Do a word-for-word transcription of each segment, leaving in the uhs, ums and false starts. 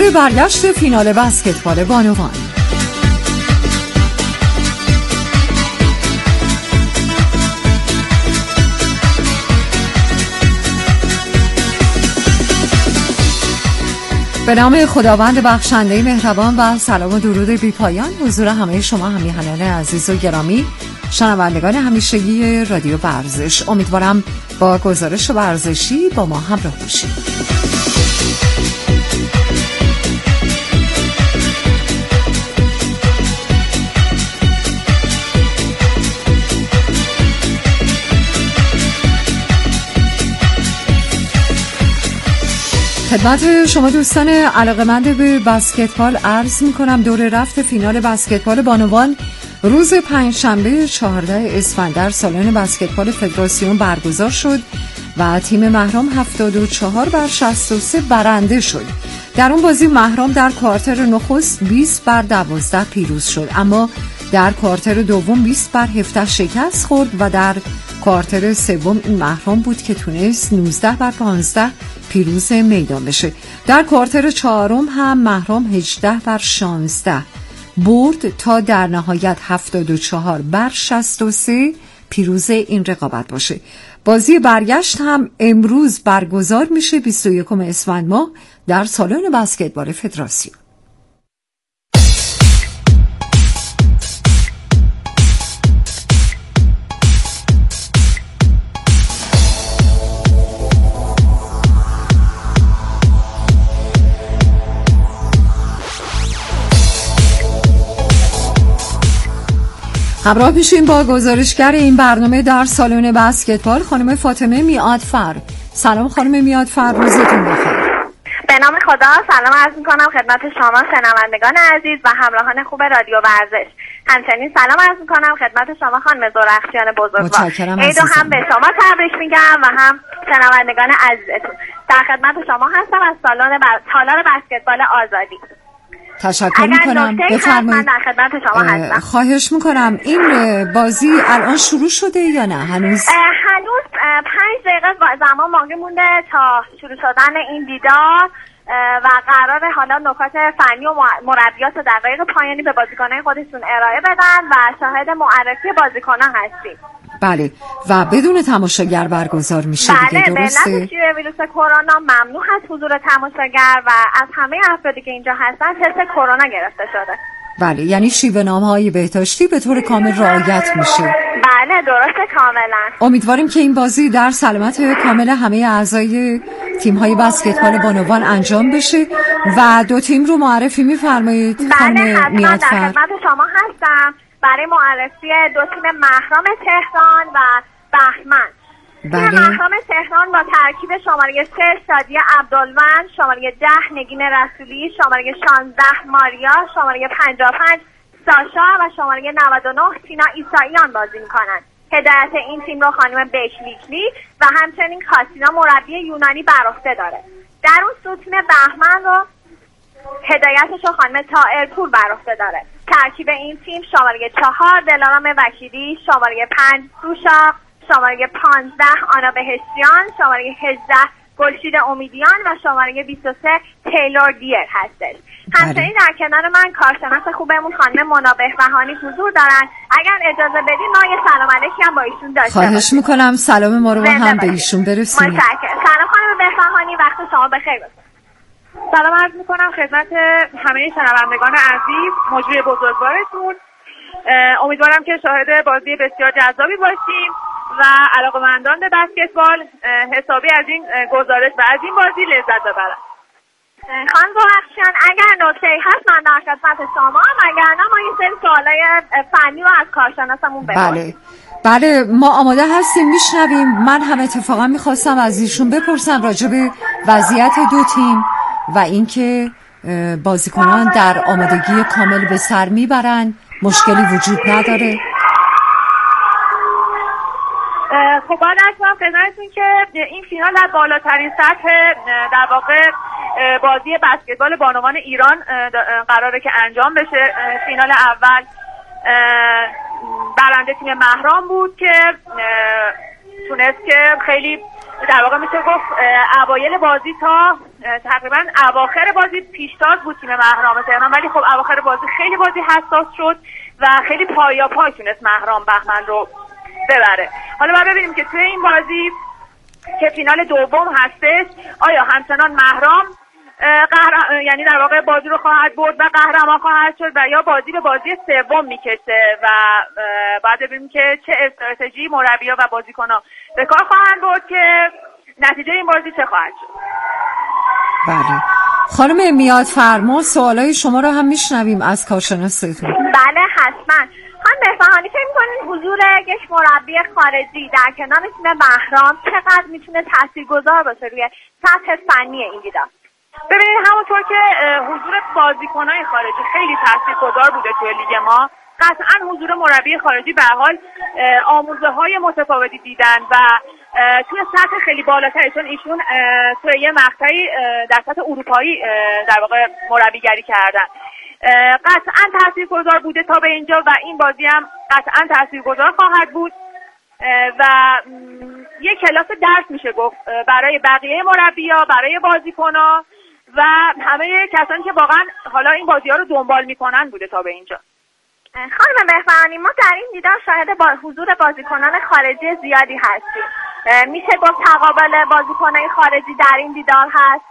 بازی برگشت فینال بسکتبال بانوان. به نام خداوند بخشنده مهربان و سلام و درود بی پایان حضور همه شما همیهنان عزیز و گرامی شنوندگان همیشگی رادیو ورزش. امیدوارم با گزارش ورزشی با ما همراه باشید. خدمت شما دوستان علاقه‌مند به بسکتبال عرض می‌کنم دور رفت فینال بسکتبال بانوان روز پنجشنبه چهاردهم اسفند در سالن بسکتبال فدراسیون برگزار شد و تیم مهرام هفتاد و چهار بر شصت و سه برنده شد. در اون بازی مهرام در کوارتر نخست بیست بر دوازده پیروز شد، اما در کوارتر دوم بیست بر هفده شکست خورد و در کوارتر سوم این مهرام بود که تونست نوزده بر پانزده پیروز میدان بشه. در کوارتر چهارم هم مهرام هجده بر شانزده برد تا در نهایت هفتاد و چهار بر شصت و سه پیروز این رقابت باشه. بازی برگشت هم امروز برگزار میشه بیست و یکم اسفند ماه در سالن بسکتبال فدراسیون. همراه میشیم با گزارشگر این برنامه در سالن بسکتبال خانم فاطمه میعادفر. سلام خانم میعادفر، روزتون بخیر. به نام خدا سلام عرض میکنم خدمت شما شنوندگان عزیز و همراهان خوب رادیو ورزش. همچنین سلام عرض میکنم خدمت شما خانم زورخشیان بزرگوار. عیدو هم به شما تبریک میگم و هم شنوندگان عزیزتون. در خدمت شما هستم از سالن بر... تالار بسکتبال آزادی. تشکر میکنم. بفرمایید. خواهش میکنم. این بازی الان شروع شده یا نه هنوز؟ هنوز پنج دقیقه زمان باقی مونده تا شروع شدن این دیدار و قراره حالا نکات فنی و مربیات و دقایق پایانی به بازیکنان خودشون ارائه بدن و شاهد معرفی بازیکنان هستیم. بله و بدون تماشاگر برگزار میشه بله دیگه، درسته؟ بله، به ویروس کرونا ممنوع هست حضور تماشاگر و از همه افرادی که اینجا هستن تست کرونا گرفته شده. بله، یعنی شیوه نامه‌های بهداشتی به طور کامل رعایت میشه. بله درسته کاملا. امیدواریم که این بازی در سلامت کامل همه اعضای تیم‌های بسکتبال بانوان انجام بشه و دو تیم رو معرفی می‌فرمایید خانم میعادفر؟ بله حتما در خدمت شما هستم برای معرفی دو تیم مهرام تهران و بهمن. بله. تیم مهرام تهران با ترکیب شماره سه شادی عبدالوند، شماره ده نگین رسولی، شماره شانزده ماریا، شماره پنجاه و پنج ساشا و شماره نود و نه تینا ایساییان بازی میکنند. هدایت این تیم رو خانم بیشلیکلی و همچنین کاسینا مربی یونانی بر عهده داره. در اون سو تیم بهمن رو هدایتش رو خانم طائرپور بر عهده داره. ترکیب این تیم شماره چهار دلارام وکیلی، شماره پنج سوشا، شماره پانزده آنا بهشتیان، شماره هجده گلشید امیدیان و شماره بیست و سه تیلور دیر هستش. همچنین در کنار من کارشناس خوبمون خانم مونا بهبهانی حضور دارن. اگر اجازه بدید ما یه سلام علیکی هم با ایشون داشته باشیم. خواهش میکنم سلام ما رو هم به ایشون برسونید. متشکرم. سلام خانم بهبهانی، وقت شما بخیر باشه. سلام عرض میکنم خدمت همه شنوندگان عزیز مجری بزرگوارتون. امیدوارم که شاهد بازی بسیار جذابی باشیم و علاقه‌مندان به بسکتبال حسابی از این گزارش و از این بازی لذت ببرن. خانم زورخشیان اگر نکته‌ای هست من در خدمت شما هم، اگر نه ما این سری سوالای فنی رو از کارشناسمون بپرسیم. بله بله ما آماده هستیم، میشنویم. من هم اتفاقا میخواستم از ایشون بپرسم راجع به وضعیت دو تیم و اینکه بازیکنان در آمادگی کامل به سر میبرن، مشکلی وجود نداره. خب باید ارز کنم خدمتتون که این فینال در بالاترین سطح در واقع بازی بسکتبال بانوان ایران قراره که انجام بشه. فینال اول برنده تیم مهرام بود که تونست که خیلی در واقع میشه گفت اوایل بازی تا تقریبا اواخر بازی پیشتاز بود تیم مهرام تهران، ولی خب اواخر بازی خیلی بازی حساس شد و خیلی پایا پای تونست مهرام بهمن رو ببره. حالا باید ببینیم که توی این بازی که فینال دوم هستش آیا همچنان مهرام قهر... یعنی در واقع بازی رو خواهد برد و قهرمان خواهد شد و یا بازی به بازی سوم میکشه و باید ببینیم که چه استراتژی مربی‌ها و بازیکن‌ها به کار خواهند برد که نتیجه این بازی چه خواهد شد. بله خانم میاد فرما سوالای شما رو هم میشنویم از کارشناستون. بله حتما. خانم بهبهانی فکر می‌کنین حضور یک مربی خارجی در کنار تیم بهرام چقدر میتونه تاثیرگذار باشه روی سطح فنی این دیدار؟ ببینید همونطور که حضور بازیکن‌های خارجی خیلی تاثیرگذار بوده توی لیگ ما، قطعاً حضور مربی خارجی به هر حال آموزه‌های متفاوتی دیدن و توی سطح خیلی بالاتری، چون ایشون توی یه مقطعی در سطح اروپایی در واقع مربیگری کردن، قطعاً تاثیرگذار بوده تا به اینجا و این بازی هم قطعاً تاثیرگذار خواهد بود و یه کلاس درس میشه گفت برای بقیه مربی‌ها، برای بازیکن‌ها و همه کسانی که واقعاً حالا این بازی‌ها رو دنبال میکنن بوده تا به اینجا. خانم بهبهانی ما در این دیدار شاهد با حضور بازیکنان خارجی زیادی هستیم. میشه گفت تقابل بازیکنان خارجی در این دیدار هست؟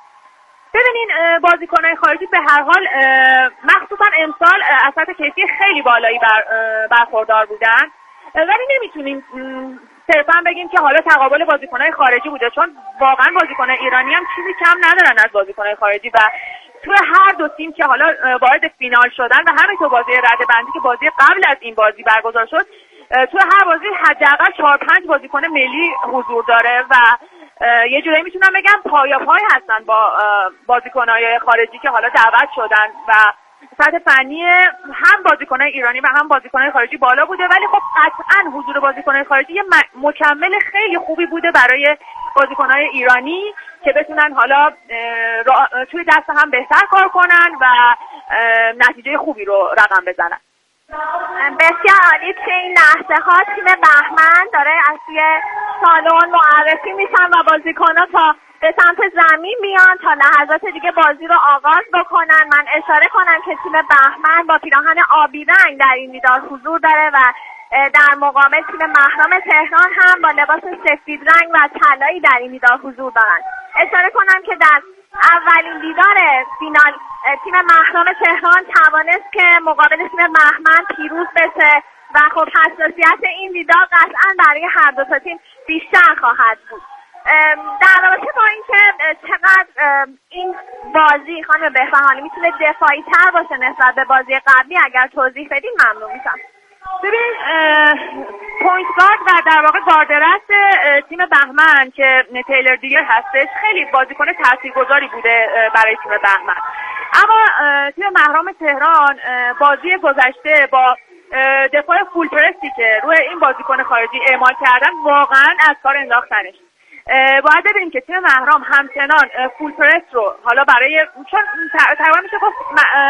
ببینین بازیکنان خارجی به هر حال مخصوصا امسال از سطح کیفی خیلی بالایی بر برخوردار بودن، ولی نمیتونیم صرفا بگیم که حالا تقابل بازیکنان خارجی بوده، چون واقعا بازیکنان ایرانی هم چیزی کم ندارن از بازیکنان خارجی و تو هر دو تیم که حالا وارد فینال شدن و همینطور بازی رده‌بندی که بازی قبل از این بازی برگزار شد، تو هر بازی حداقل چهار پنج بازیکن ملی حضور داره و یه جورایی میتونم بگم پایا پای هستن با بازیکن‌های خارجی که حالا دعوت شدن و سطح فنی هم بازیکن‌های ایرانی و هم بازیکن‌های خارجی بالا بوده، ولی خب قطعاً حضور بازیکن‌های خارجی یه مکمل خیلی خوبی بوده برای بازیکن‌های ایرانی که بتونن حالا توی دست هم بهتر کار کنن و نتیجه خوبی رو رقم بزنن. بسیار عالی. توی این لحظه ها تیم بهمن داره از توی سالن معرفی میشن و بازیکن‌ها تا به سمت زمین میان تا لحظات دیگه بازی رو آغاز بکنن. من اشاره کنم که تیم بهمن با پیراهن آبی رنگ در این دیدار حضور داره و در مقابل تیم مهرام تهران هم با لباس سفید رنگ و طلایی در این دیدار حضور دارن. اشاره کنم که در اولین دیدار فینال تیم مهرام تهران توانست که مقابل تیم بهمن پیروز بشه و خب حساسیت این دیدار قطعا برای هر دو تا تیم بیشتر خواهد بود. در رابطه با اینکه چقدر این بازی خانم بهبهانی میتونه دفاعی تر باشه نسبت به بازی قبلی اگر توضیح بدین ممنون میشم. ببین پوینت گارد و در واقع گاردرست تیم بهمن که تیلر دیگر هستش خیلی بازیکن تاثیرگذاری بوده برای تیم بهمن، اما تیم مهرام تهران بازی گذشته با دفاع فول پرسی که روی این بازیکن خارجی اعمال کردن واقعا از کار انداختنش. باید ببینیم که تیم مهرام همچنان فول پرس رو حالا برای چون تقریبا میشه گفت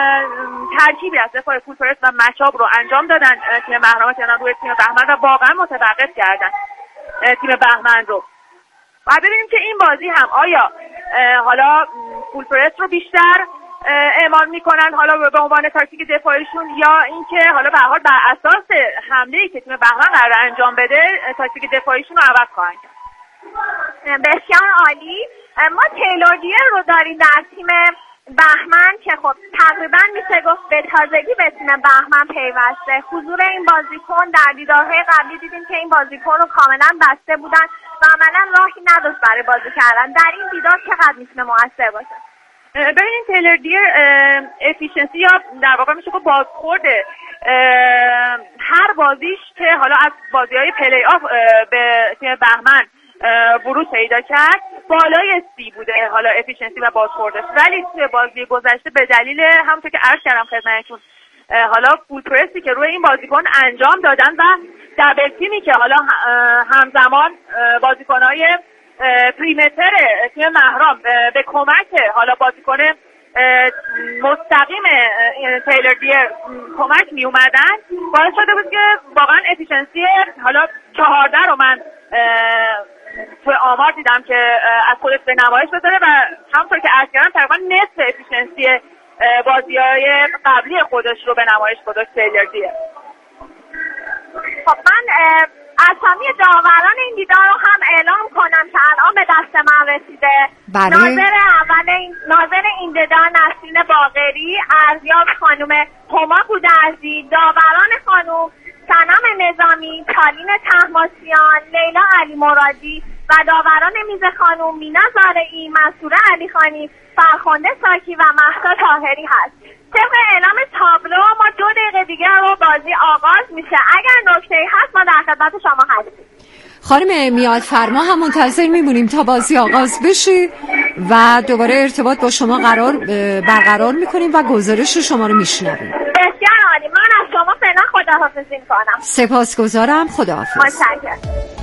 ترکیبی از دفاع فول پرس و مچاب رو انجام دادن تیم مهرام تهران روی تیم بهمن و واقعا متوقف کردن تیم بهمن رو. باید ببینیم که این بازی هم آیا حالا فول پرس رو بیشتر اعمال میکنن حالا به عنوان تاکتیک دفاعیشون یا اینکه حالا به هر حال بر اساس حمله‌ای که تیم بهمن قرار انجام بده تاکتیک دفاعیشون رو عوض خواهند کرد. بسیار عالی. ما تیلور دیر رو داریم در تیم بهمن که خب تقریبا میشه گفت به تازگی به تیم بهمن پیوسته. حضور این بازیکن در دیدارهای قبلی دیدیم که این بازیکن رو کاملا بسته بودن و عملا راهی نداشت برای بازی کردن. در این دیدار چقدر میتونه موثر باشه؟ ببینید تیلر دیر افیشنسی یا در واقع میشه گفت بازخورد هر بازیش که حالا از بازی‌های پلی آف به تیم بهمن ورود پیدا کرد بالای سی بوده حالا افیشنسی و بازخوردش، ولی توی بازی گذشته به دلیل همونطور که عرض کردم خدمتتون حالا فول پرسی که روی این بازیکن انجام دادن و دبل تیمی که حالا همزمان بازیکن‌های پریمتر تیم مهرام به کمک حالا بازیکن مستقیم تیلر دیر کمک می اومدن باعث شده بود که واقعا افیشنسی حالا چهارده رو من توی آمار دیدم که از خودش به نمایش بذاره و همونطور که عرض کردم تقریبا نصف افیشنسی بازی‌های قبلی خودش رو به نمایش گذاشت سیلردیه. خب من اسامی داوران این دیدار رو هم اعلام کنم که الان به دست من رسیده. بله. ناظر اول این ناظر این دیدار نسرین باقری، ارزیاب خانم هما گودرزی، داوران خانم صنم نظامی، تالین طهماسیان، لیلا علی مرادی و داوران میز خانم مینا زارعی، منصوره علیخانی، فرخنده ساکی و مهسا طاهری هست. طبق اعلام تابلو ما دو دقیقه دیگه رو بازی آغاز میشه. اگر نکته‌ای هست ما در خدمت شما هستیم. خانم میاد فرما هم منتظر میمونیم تا بازی آغاز بشه و دوباره ارتباط با شما قرار برقرار میکنیم و گزارش شما رو میشنویم. بسیار عالی. من از شما فعلا خداحافظی میکنم. سپاسگزارم. خداحافظ. متشکرم.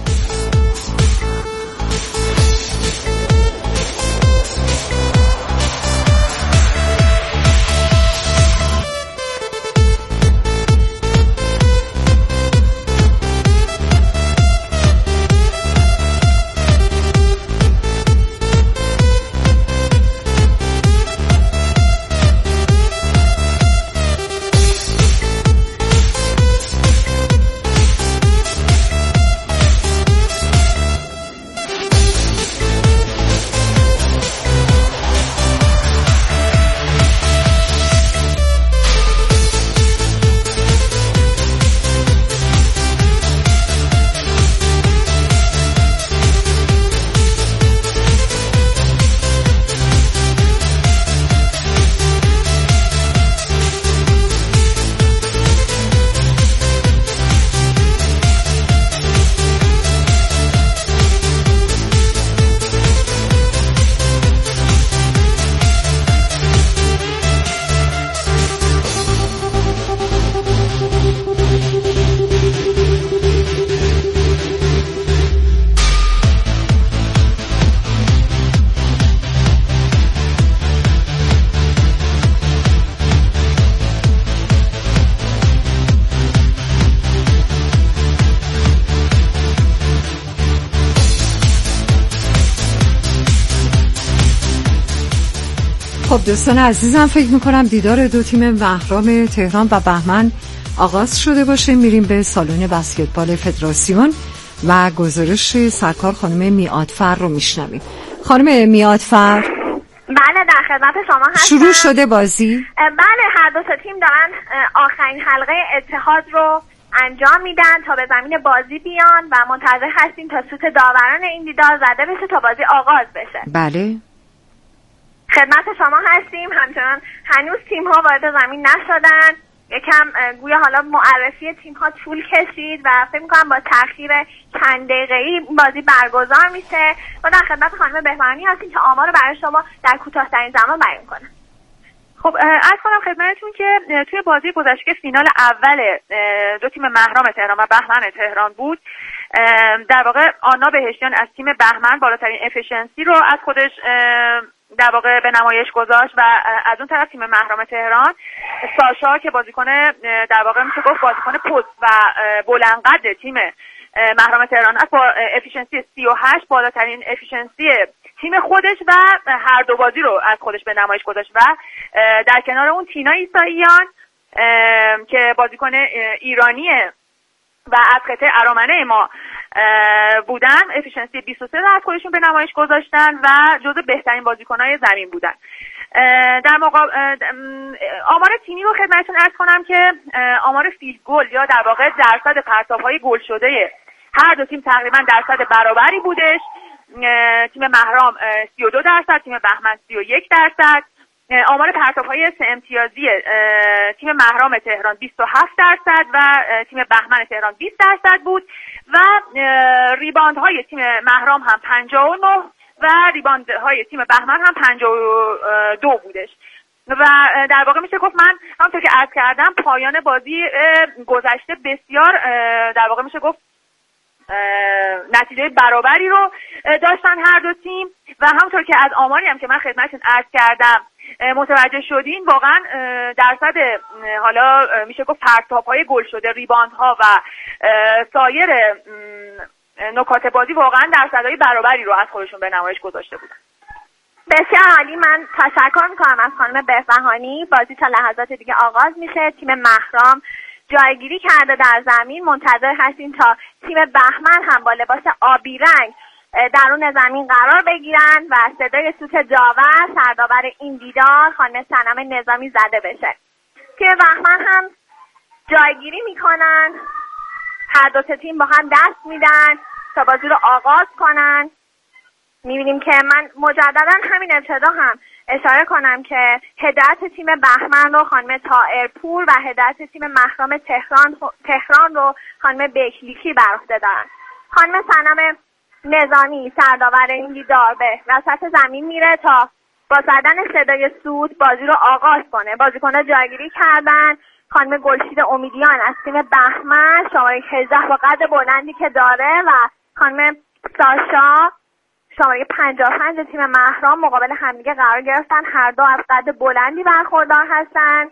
خب دوستان عزیزم، فکر میکنم دیدار دو تیم محرم تهران و بهمن آغاز شده باشه. میریم به سالن بسکتبال فدراسیون و گزارش سرکار خانم میادفر رو میشنویم. خانم میادفر. بله در خدمت شما هستم. شروع شده بازی؟ بله هر دو تا تیم دارن آخرین حلقه اتحاد رو انجام میدن تا به زمین بازی بیان و منتظر هستیم تا سوت داوران این دیدار زده بشه تا بازی آغاز بشه. بله خدمت شما هستیم. همچنان هنوز تیم ها وارد زمین نشدن. یکم گویا حالا معرفی تیم ها طول کشید و فکر میکنم با تاخیر چند دقیقه‌ای بازی برگزار میشه. ما در خدمت خانم بهبهانی هستیم که آمار رو برای شما در کوتاه‌ترین زمان بیان کنه. خب عرض کنم خدمتتون که توی بازی گذشته که فینال اول دو تیم محرم تهران و بهمن تهران بود، در واقع آنا بهشتیان از تیم بهمن بالاترین افیشنسی رو از خودش در واقع به نمایش گذاشت و از اون طرف تیم محرم تهران ساشا که بازیکن در واقع میشه گفت بازیکن پست و بلندقد تیم محرم تهران است با افیشنسی سی و هشت بالاترین افیشنسی تیم خودش و هر دو بازی رو از خودش به نمایش گذاشت و در کنار اون تینا ایساییان که بازیکن ایرانیه و از قطعه ارامنه ما بودن افیشنسی بیست و سه رو از خودشون به نمایش گذاشتن و جزو بهترین بازیکن‌های زمین بودن. در مقابل آمار تیمی رو خدمتتون عرض کنم که آمار فیلد گل یا در واقع درصد پرتاب‌های گل شده هر دو تیم تقریبا درصد برابری بودش. تیم محرم سی و دو درصد، تیم بهمن سی و یک درصد. آمار پرتاب‌های سه امتیازی تیم محرم تهران بیست و هفت درصد و تیم بهمن تهران بیست درصد بود و ریباندهای تیم محرم هم پنجاه و نه و ریباندهای تیم بهمن هم پنجاه و دو بودش و در واقع میشه گفت من همونطور که عرض کردم پایان بازی گذشته بسیار در واقع میشه گفت نتیجه برابری رو داشتن هر دو تیم و همونطور که از آماری هم که من خدمتتون عرض کردم متوجه شدین واقعا درصد حالا میشه گفت پرتاب‌های گل شده، ریباندها و سایر نکات بازی واقعا درصدهای برابری رو از خودشون به نمایش گذاشته بودن. بسیار عالی. من تشکر میکنم از خانم بهبهانی. بازی تا لحظات دیگه آغاز میشه. تیم مهرام جایگیری کرده در زمین. منتظر هستیم تا تیم بهمن هم با لباس آبی رنگ درون زمین قرار بگیرن و صدای سوت داور سرداور این دیدار خانم صنم نظامی زده بشه. تیم بهمن هم جایگیری میکنن. هر دو تیم با هم دست میدن تا بازی رو آغاز کنن. میبینیم که من مجددا همین ابتدا هم اشاره کنم که هدایت تیم بهمن رو خانم طاهرپور و هدایت تیم مهرام تهران تهران رو خانم بکلیکی بر عهده دارن. خانم صنم نظامی سرداور این دیدار به وسط زمین میره تا با زدن صدای سوت بازی رو آغاز کنه. بازیکن‌ها جایگیری کردن. خانم گلشید امیدیان از تیم بهمن شماره هجده با قد بلندی که داره و خانم ساشا شماره پنجاه و پنج تیم مهرام مقابل همدیگه قرار گرفتن. هر دو از قد بلندی برخوردار هستن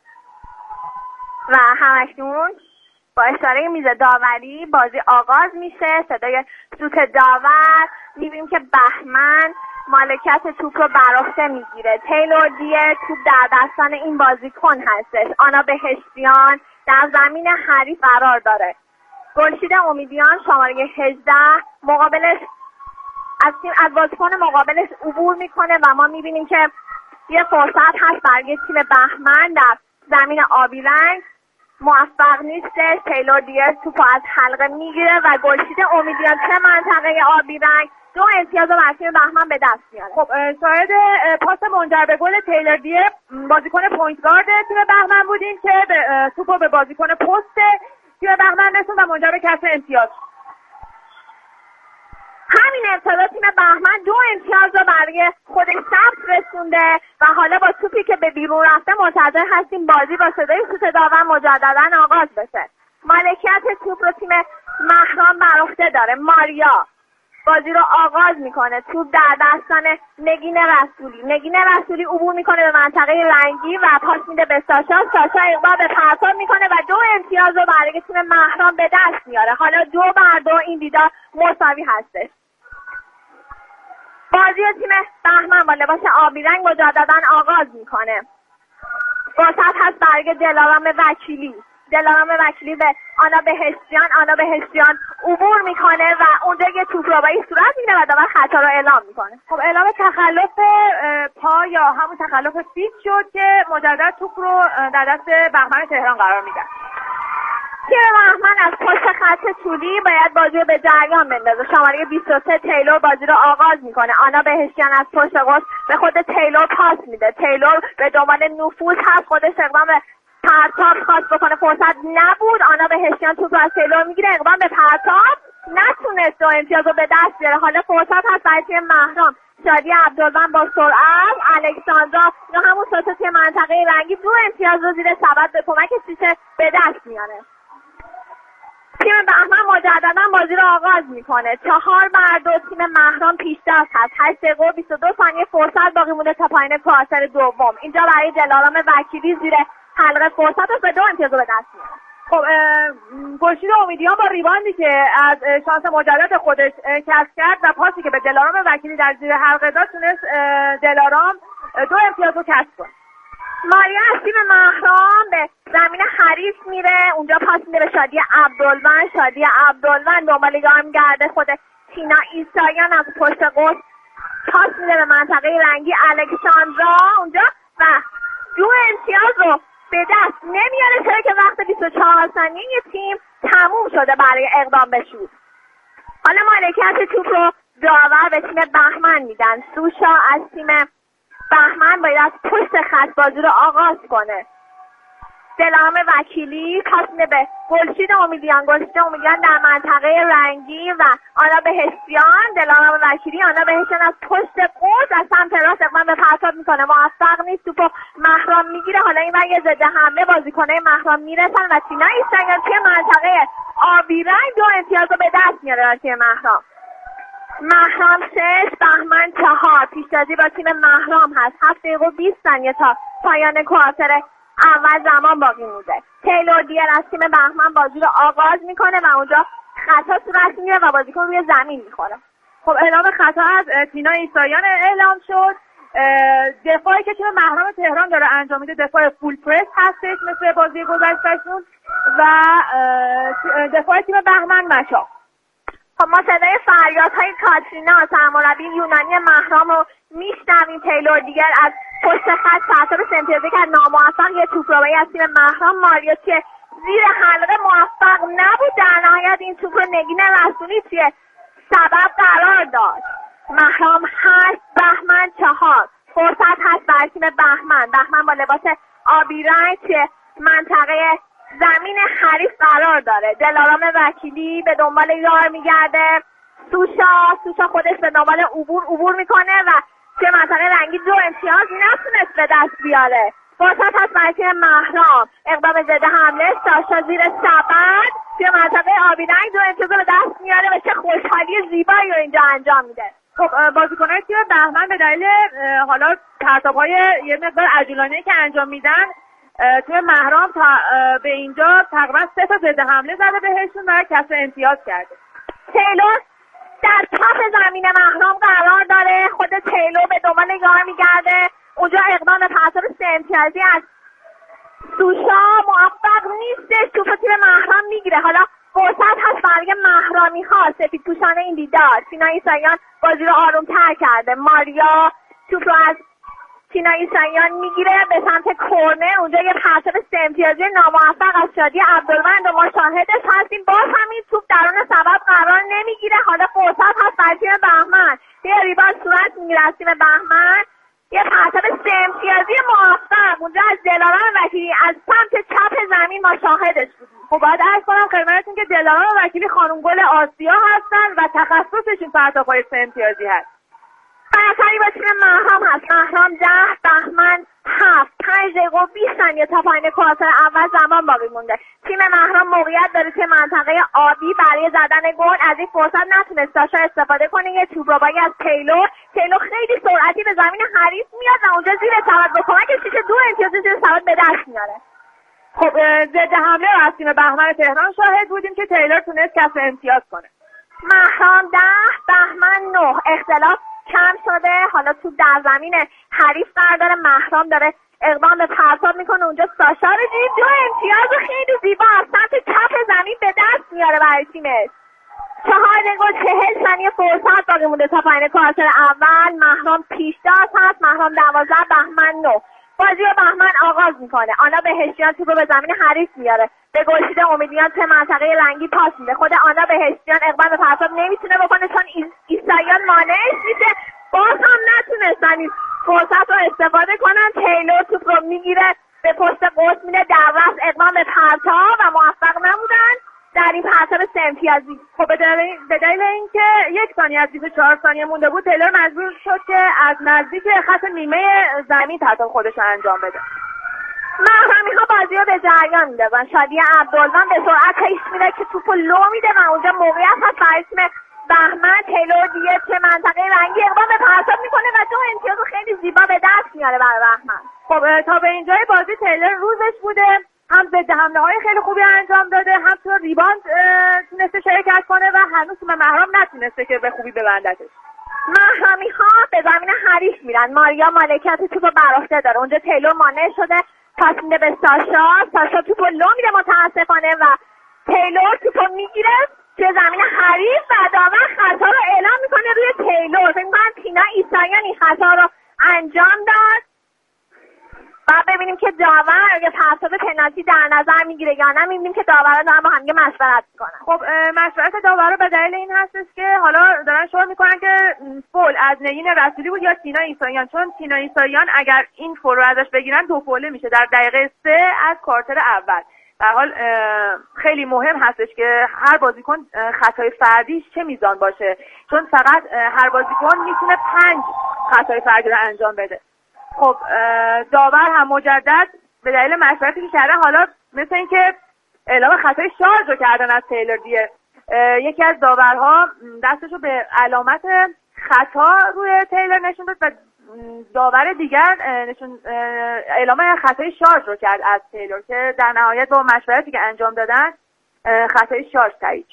و همکنون با اشاره میز داوری بازی آغاز میشه. صدای سوت داور. میبینیم که بهمن مالکیت توپ رو بر عهده میگیره. تیلور دیه توپ در دستان این بازیکن هستش. آنا بهشتیان در زمین حریف قرار داره. گلشید امیدیان شماره هجده مقابلش از تیم از بازیکن مقابلش عبور میکنه و ما میبینیم که یه فرصت هست برای تیم بهمن در زمین آبی رنگ. موفق نیستش. تیلور دیه توپ از حلقه میگیره و گلشید امیدیان چه منطقه آبی رنگ دو امتیاز رو بر تیم بهمن به دست میاره. خب شاهد پاس منجر به گل تیلور دیه بازیکن پوینت گارد تیم بهمن بودیم که توپو به بازیکن پست تیم بهمن رسوند و منجر به کسب امتیاز. همین ابتدا تیم بهمن دو امتیاز رو برای خودش ثبت رسونده و حالا با توپی که به بیرون رفته منتظر هستیم بازی با صدای سوت داور مجددا آغاز بشه. مالکیت توپ رو تیم مهرام بر عهده داره. ماریا بازی رو آغاز میکنه. توپ در دستان نگین رسولی. نگین رسولی عبور میکنه به منطقه رنگی و پاس میده به ساشا. ساشا اقبال به پرتاب میکنه و دو امتیاز رو برای تیم مهرام به دست میاره. حالا دو بر دو این دیدار مساوی هستش. بازی تیم بهمن با لباس آبی رنگ مجددا آغاز میکنه. فرصت هست برای دلارام وکیلی. دلارام وکیلی به آنا بهشتیان. آنا بهشتیان عبور میکنه و اونجا یه توپ‌ربایی صورت میگیره و داور خطا رو اعلام میکنه. خب اعلام تخلف پا یا همون تخلف فیت شد که مجدد توپ رو در دست بهمن تهران قرار میده. تیم بهمن از پشت خط طولی باید بازی رو به جریان بندازه. شماره بیست و سه تیلور بازی رو آغاز میکنه. آنا بهشتیان از پشت قوس به خود تیلور پاس میده. تیلور به دنبال نفوذ هست. خودش اقدام به پرتاب خواست بکنه. فرصت نبود. آنا بهشتیان توپ رو از تیلور میگیره. اقدام به پرتاب نتونست دو امتیاز رو به دست بیاره. حالا فرصت هست برای تیم مهرام. شادی عبدالون با سرعت. الکساندرا یا همون سوت تیم منطقه رنگی دو امتیاز رو زیر سبد به کمک شیشه به دست میاره. تیم بهمن مجددا بازی رو آغاز میکنه. چهار بر دو تیم مهرام پیشدست هست. هشت دقیقه و بیست و دو ثانیه فرصت باقی مونده تا پایان کوارتر دوم. اینجا برای دلارام وکیلی زیر حلقه فرصت رو به دو امتیاز به دست میاره. خب گلشید امیدیان با ریباندی که از شانس مجدد خودش کسب کرد و پاسی که به دلارام وکیلی در زیر حلقه داد تونست دلارام دو امتیاز رو کسب کنه. ماریا از تیم مهرام به زمین حریف میره. اونجا پاس میده به شادی عبدالون. شادی عبدالون دنبال گام گرده خود تینا ایسایان از پشت قوس پاس میده به منطقه رنگی. الکساندرا اونجا و دو امتیاز رو به دست نمیاره چرا که وقت بیست و چهار ثانیه تیم تموم شده برای اقدام به شوت. حالا مالکیت توپ رو داور به تیم بهمن میدن. سوشا از تیم بهمن باید از پشت خط بازی رو آغاز کنه. دلارام وکیلی پاس میده به گلشید امیدیان. گلشید امیدیان در منطقه رنگی و آنا بهشتیان. دلارام وکیلی. آنا بهشتیان از پشت قوس از سمت راست اقدام به پرتاب میکنه. موفق نیست. توپو مهرام میگیره. حالا این وقت یه ضد حمله بازیکنای مهرام میرسن و تینا ایستگان توی منطقه آبی رنگ دو امتیاز رو به دست میاره در تیم مهرام. مهرام شش بهمن چهار. پیشتازی با تیم مهرام هست. هفت دقیقه و بیست ثانیه تا پایان کوارتر اول زمان باقی مونده. تیلور دیر از تیم بهمن بازی رو آغاز میکنه و اونجا خطا صورت میگیره و بازیکن روی زمین میخوره. خب اعلام خطا از تینا ایساییان اعلام شد. دفاعی که تیم محرم تهران داره انجام میده دفاع فول پرس هستش مثل بازی گذشتهشون و دفاع تیم بهمن مشا. خب ما صدای فریادهای کاترینا سرمربی یونانی محرم رو میشنویم. تیلور دیگر از پشت خط سرتار سنتیازی که ناموفق یه توپ‌روایی از تیم محرم. ماریو که زیر حلقه موفق نبود، در نهایت این توپ رو نگین رسولی توی سبب قرار داد. محرم هشت بهمن چهار. فرصت هست برای تیم بهمن. بهمن با لباس آبی رنگ توی منطقه زمین حریف قرار داره. دلارام وکیلی به دنبال یار میگرده. سوشا سوشا خودش به دنبال عبور عبور میکنه و توی منطقه رنگی دو امتیاز نتونست به دست بیاره. فرصت هست برای تیم محرم. اقدام ضد حمله ساشا زیر سبد توی منطقه آبی رنگ دو امتیاز به دست میاره و چه خوشحالی زیبایی رو اینجا انجام میده. خب بازیکنان تیم بهمن به دلیل حالا پرتاب‌های یه مقدار عجولانه‌ای که انجام میدن تیم محرم تا به اینجا تقریبا سه تا ضد حمله زده بهشون و کسر امتیاز کرده. تیلور در کف زمین محرم قرار داره. خود تیلور به دنبال یار میگرده. اونجا اقدام به پرتاب سه امتیازی از سوشا موفق نیستش. توپ تیم محرم میگیره. حالا فرصت هست برای محرمی ها. سفید پوشان این دیدار تینا ایساییان بازی رو آروم تر کرده. ماریا توپ رو از تینا ایساییان میگیره به سمت کورنر. اونجا یه پرتاب سه امتیازی ناموفق از شادی عبدالمند و ما شاهدش هستیم. باز همین توپ درون سبب قرار نمیگیره. حالا فرصت هست برای تیم بهمن. یه ریباند صورت میگیره از تیم بهمن. یه پرتاب سه امتیازی موفق اونجا از دلارام وکیلی از سمت چپ زمین ما شاهدش بودیم. خب باید عرض کنم خدمتتون که دلارام وکیلی خانم گل آسیا هستن و تخصصشون پرتاب‌های سه امتیازی هست. برتری با تیم محرم هست. محرم ده بهمن هفت. پنج دقیقه و بیست ثانیه تا پایان کوارتر اول زمان باقی مونده. تیم محرم موقعیت داره توی منطقه آبی برای زدن گل. از این فرصت نتونست ساشا استفاده کنه. یه توپ‌روایی از تیلور. تیلور خیلی سرعتی به زمین حریف میاد و اونجا زیر سبد با کمک شیشه دو امتیاز زیر سبد به دست میاره. خب ضد حمله رو از تیم بهمن تهران شاهد بودیم که تیلور تونست کسر امتیاز کنه. محرم ده بهمن نه. اختلاف کم شده. حالا تو در زمین حریف قرار داره. محرم داره اقدام به پرتاب میکنه. اونجا ساشا رو دید دو امتیاز خیلی زیبا از سمت چپ زمین به دست میاره برای تیمش. چهار دقیقه و چهل ثانیه فرصت باقی مونده تا پایان کوارتر اول. محرم پیشداز هست. محرم دوازده بهمن نه. بازی رو بهمن آغاز میکنه. آنا بهشتیان توپ رو به زمین حریف میاره. به گلشید امیدیان تو منطقه رنگی پاس میده. خود آنا بهشتیان اقدام به پرتاب نمیتونه بکنه چون ایساییان مانعش میشه. باز هم نتونستن این فرصت رو استفاده کنن. تیلور توپ رو میگیره به پشت قوس میده. در رأس اقدام به پرتاب و موفق نبودن در این پرتاب سه امتیازی. خب به دلیل اینکه یک ثانیه از بیست و چهار ثانیه مونده بود تیلور مجبور شد که از نزدیک خط نیمه زمین پرتاب خودش رو انجام بده. محرمی ها بازی رو به جریان میدازن. شادی عبدالمند به سرعت پیش میره که توپ رو لو میده و اونجا موقعیت هست برای تیم بهمن. تیلور دیگه چه منطقه رنگی اقدام به پرتاب میکنه و دو امتیاز خیلی زیبا به دست میاره برای بهمن. خب تا به اینجای بازی تیلور روزش بوده. هم ضد حمله های خیلی خوبی انجام داده. هم تو ریباند تونسته شرکت کنه و هنوز تیم محرم نتونسته که به خوبی ببندتش. محرمی ها به زمین حریف میرن. ماریا مالکیت توپ رو بر عهده داره. اونجا تیلور مانع شده. پاس میده به ساشا. ساشا توپ رو لو میده متاسفانه و تیلور توپ رو میگیره توی زمین حریف و داور خطا رو اعلام میکنه روی تیلور. فکر می‌کنم تینا ایساییان این خطا رو انجام داد. و ببینیم که داور یا پرتاب پنالتی در نظر میگیره یا نه. میبینیم که داورا دارن با هم دیگه مشورت میکنن. خب مشورت داورا به دلیل این هستش که حالا دارن شروع میکنن که فول از نگین رسولی بود یا تینا ایساییان. چون تینا ایساییان اگر این فول رو ازش بگیرن دو فوله میشه در دقیقه سه از کوارتر اول. در حال خیلی مهم هستش که هر بازیکن خطای فردیش چه میزان باشه، چون فقط هر بازیکن میتونه پنج خطای فردی رو انجام بده. خب داور هم مجدد به دلیل مشورتی که کردن حالا مثل اینکه اعلام خطای شارژ رو کردن از تیلور دیگه. یکی از داورها دستشو به علامت خطا روی تیلور نشون داد و داور دیگر نشون اعلام خطای شارژ رو کرد از تیلور که در نهایت با مشورتی که انجام دادن خطای شارژ تایید شد.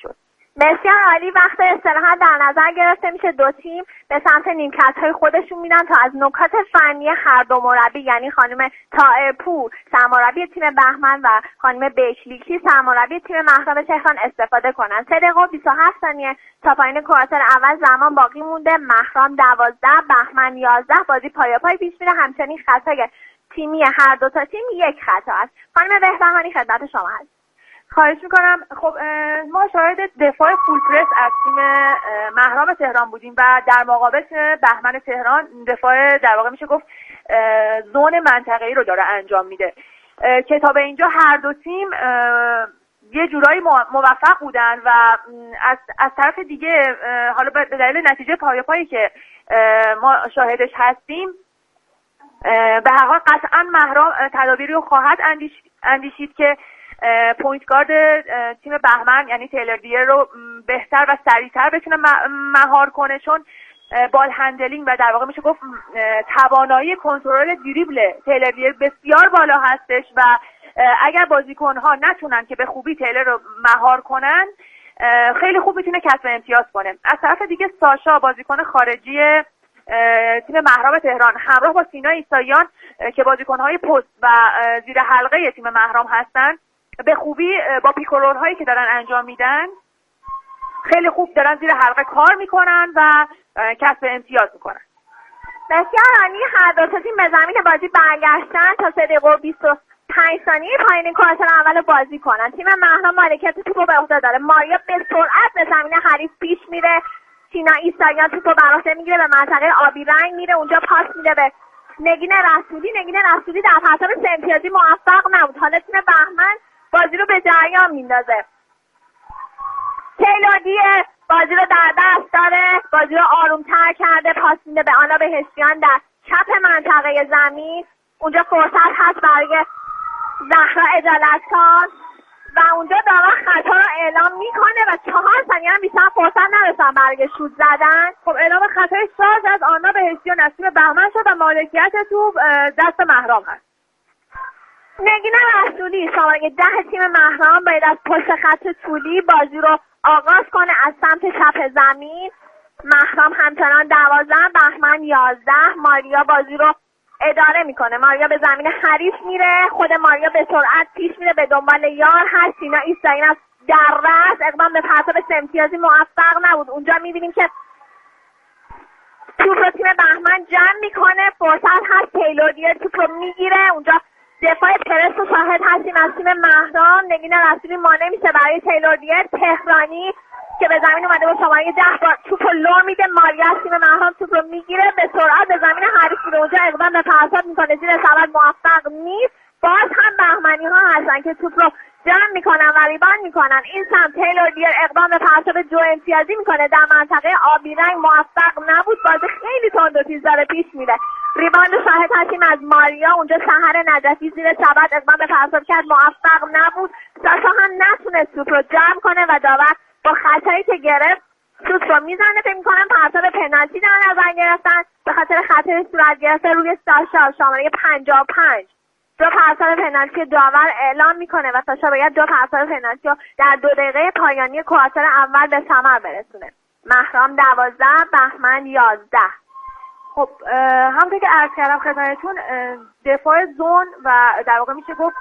بسیار عالی. وقت استراحت در نظر گرفته میشه. دو تیم به سمت نیمکت‌های خودشون میرن تا از نکات فنی هر دو مربی، یعنی خانم طاهرپور سرمربی تیم بهمن و خانم بیشلیکی سرمربی تیم مهراب تهران استفاده کنن. سه دقیقه و بیست و هفت ثانیه تا پایان کوارتر اول زمان باقی مونده. مهراب دوازده بهمن یازده. بازی پایاپای پیش میره. همچنین خطای تیمی هر دو تا تیم یک خطا است. خانم بهبهانی خدمت شما هست. خواهش میکنم. خب ما شاهد دفاع فول پرس از تیم مهراب تهران بودیم و در مقابل بهمن تهران دفاع در واقع میشه گفت زون منطقه‌ای رو داره انجام میده که تا به اینجا هر دو تیم یه جورایی موفق بودن و از از طرف دیگه حالا به دلیل نتیجه پای پایی که ما شاهدش هستیم به هر حال قطعا مهراب تدابیری رو خواهد اندیشید که پوینت گارد تیم بهمن یعنی تیلر دیر رو بهتر و سریعتر بتونه مهار کنه، چون بال هندلینگ و در واقع میشه گفت توانایی کنترل دریبل تیلر دیر بسیار بالا هستش و اگر بازیکن‌ها نتونن که به خوبی تیلر رو مهار کنن خیلی خوب میتونه کسب امتیاز کنه. از طرف دیگه ساشا بازیکن خارجی تیم مهراب تهران همراه با سینا عیساییان که بازیکن‌های پست و زیر حلقه تیم مهراب هستن به خوبی با پیکورول هایی که دارن انجام میدن خیلی خوب دارن زیر حلقه کار میکنن و کسب امتیاز میکنن. بسیار عالی. هر دو تا تیم به زمین بازی برگشتن تا سه دقیقه و بیست و پنج ثانیه پایان کوارتر اول بازی کنن. تیم مهراب مالکیت توپو به عهده داره. ماریا به سرعت به زمین حریف پیش میره. سینا عیساییان توپو بر عهده میگیره، به منطقه آبی رنگ میره، اونجا پاس میده به نگین رسولی. نگین رسولی در پرتاب سه امتیازی موفق نبود. حالا تیم بهمن بازی رو به جریان میندازه. تیلودی بازی رو در دست داره، بازی رو آرومتر کرده، پاس میده به آنا بهشتیان در چپ منطقه زمین. اونجا فرصت هست برای زهرا عدالت‌خان و اونجا داور خطا رو اعلام میکنه و چهار ثانیه هم بیشتر فرصت نرسن برای شوت زدن. خب اعلام خطای ساز از آنا بهشتیان از تیم بهمن شد و مالکیت توپ دست مهراب هست. نگین رسولی شماره ده تیم مهراب باید از پشت خط طولی بازی رو آغاز کنه از سمت چپ زمین. مهراب همچنان دوازده بهمن یازده. ماریا بازی رو اداره میکنه. ماریا به زمین حریف میره، خود ماریا به سرعت پیش میره، به دنبال یار هست. سینا عیساییان در رأس اقدام به پرتاب سه امتیازی موفق نبود. اونجا میبینیم که توپ رو تیم بهمن جمع میکنه، فرصت هست تیلور دیر توپ رو میگیره. اونجا دفاع پرس رو شاهد هستیم از تیم مهراب. نگین رسولی مانع میشه برای تیلور دیر. تهرانی که به زمین اومده با شماره ده با توپ رو لو میده. ماریا از تیم مهراب توپ رو میگیره، به سرعت به زمین حریف میره، اونجا اقدام به پرتاب میکنه، زیر ثبت موفق نیست. باز هم بهمنی ها هستن که توپ رو جمع میکنن و ریبان میکنن. این سمت تیلور دیر اقدام به پرتاب دو امتیازی میکنه در منطقه آبی رنگ، موفق نبود. بازی خیلی تند و تیز داره پیش میره. ریباند شاهد هستیم از ماریا. اونجا سحر نجفی زیر ثبت اقدام به پرتاب کرد، موفق نبود. ساشا هم نتونست توپ رو جمع کنه و داور با خطایی که گرفت توپ رو میزنه. فکر میکنم پرتاب پنالتی در نظر گرفتن به خاطر خطای صورت گرفته روی ساشا شماره پنجاه و پنج. دو پرتاب پنالتی داور اعلام میکنه و ساشا باید دو پرتاب پنالتی رو در دو دقیقه پایانی کوارتر اول به ثمر برسونه. مهراب دوازده بهمن یازده. خب همونطور که عرض کردم خدمتتون دفاع زون و در واقع میشه گفت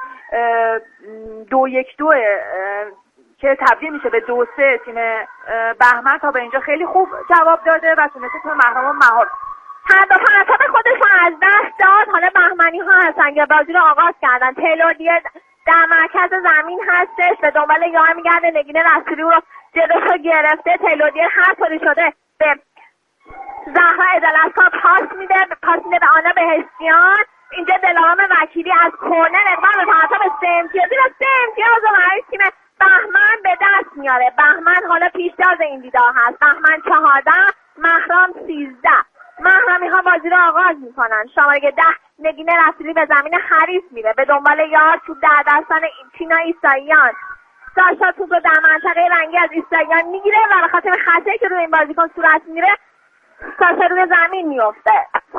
دو یک دو که تبدیل میشه به دو سه تیم بهمن تا به اینجا خیلی خوب جواب داده و تونسته تیم مهراب مهار. هر دو پرتاب خودشون از دست داد. حالا بهمنی ها هستن که بازی رو آغاز کردن. تیلور دیر در مرکز زمین هستش، به دنبال یار میگرده. نگین رسولی رو جلوش رو گرفته. تیلور دیر هر طوری شده به زهرا عدالت‌خان پاس میده، پاس میده به آنا بهشتیان. اینجا دلارام وکیلی از کورنر اقدام به پرتاب سه امتیازی و سه امتیاز رو برای تیم بهمن به دست میاره. بهمن حالا پیشتاز این دیدار هست. بهمن چهارده مهراب سیزده. مهرمی ها بازی رو آغاز میکنن. شماره ده نگین رسولی به زمین حریف میره، به دنبال یار توپ در دستان سینا عیساییان. ساشا توپ رو در منطقه رنگی از عیساییان میگیره و به خاطر خطایی که روی این بازیکن صورت میره ساشا روی زمین میفته.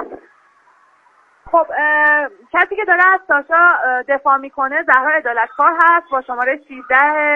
خب کسی که داره از ساشا دفاع میکنه زهرا عدالت‌خان هست با شماره سیزده